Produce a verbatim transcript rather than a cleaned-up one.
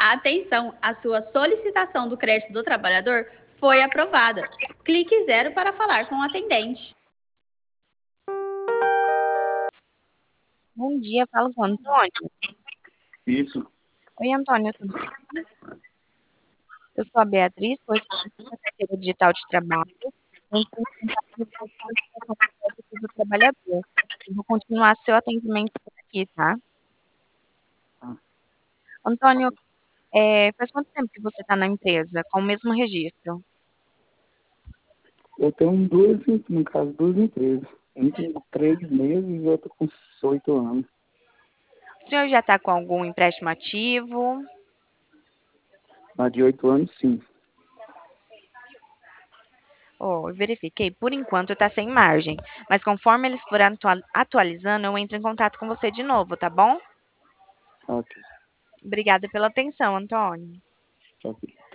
Atenção, a sua solicitação do crédito do trabalhador foi aprovada. Clique zero para falar com o atendente. Bom dia, falo com o Antônio. Isso. Oi, Antônio, tudo bem? Eu sou a Beatriz, sou da carteira digital de trabalho. Eu estou em contato com você para solicitação do crédito do trabalhador. Eu vou continuar seu atendimento por aqui, tá? Ah. Antônio, é, faz quanto tempo que você está na empresa com o mesmo registro? Eu tenho duas, no caso, duas empresas. Um com três meses e outra com oito anos. O senhor já está com algum empréstimo ativo? Na de oito anos, sim. Oh, eu verifiquei, por enquanto está sem margem. Mas conforme eles forem atua- atualizando, eu entro em contato com você de novo, tá bom? Ok. Obrigada pela atenção, Antônio. Ok.